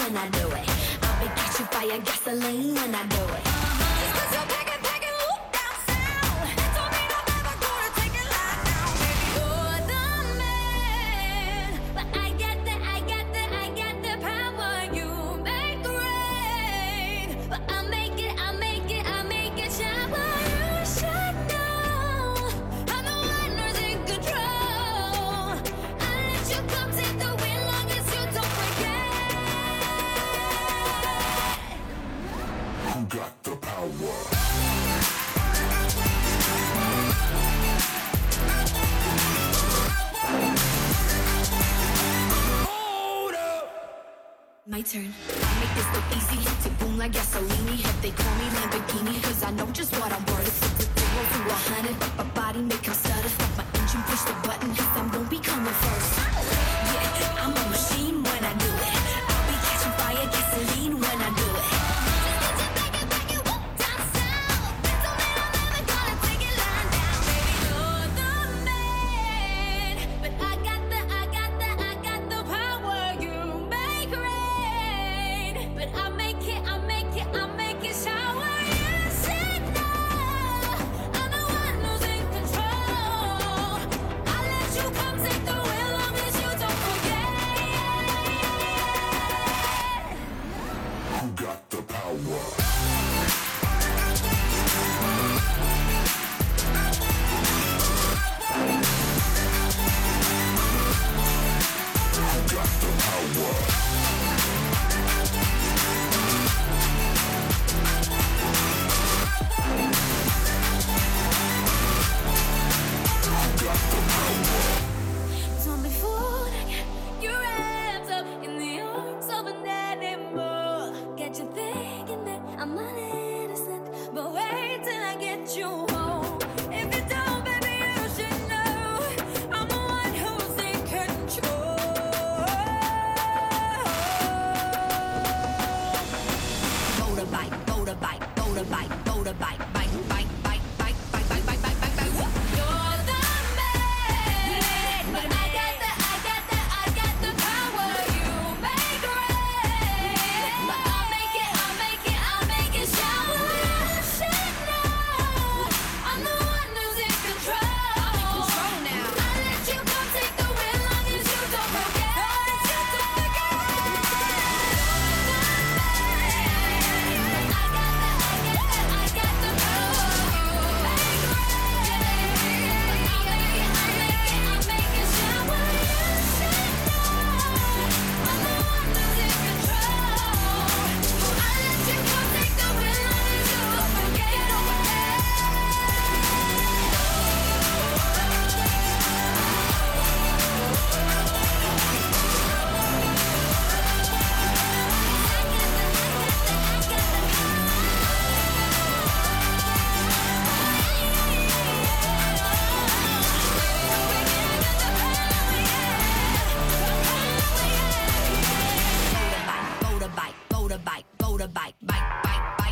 when I do it. I'll be catching fire, gasoline when I do it. Just 'cause you're packing, whoop down sound. Don't mean I'm never gonna take it like down, baby. You're the man, but I got the power. You make rain, but I make it shower. You should know I'm the one who's in control. I let you come take the wheel long as you don't forget. Who got the power? My turn. I make this look easy. Tick boom like gasoline. If they call me Lamborghini, 'cause I know just what I'm worth. Zero to 100, but my body make 'em stutter. My engine push the button, 'cause I'm gon' be coming first. Yeah, I'm a machine when I do it. I'll be catching fire, gasoline when I do it. Just 'cause you're packing, whoop down south. That don't mean I'm never gonna take it lying down, baby. You're the man, but I got the power. You make rain, but I make it shower. You should know I'm the one who's in control. I let you come take the wheel long as you don't forget. Who got the power? Who got the power? Who got the power? Don't be fooled, you're wrapped up in the arms of an animal. Get you thinking that I'm innocent, but wait till I get you home. If you don't, baby, you should know I'm the one who's in control. Motorbike, bike, you're the man, but I got the power. You make rain, but I'll make it shower. You should know I'm the one who's in control. Now I let you come take the wheel long as you don't forget. I got the power. You make rain, I make it shower. You should know I'm the one who's in control. I let you come take the wheel long as you don't forget. Motorbike, bike.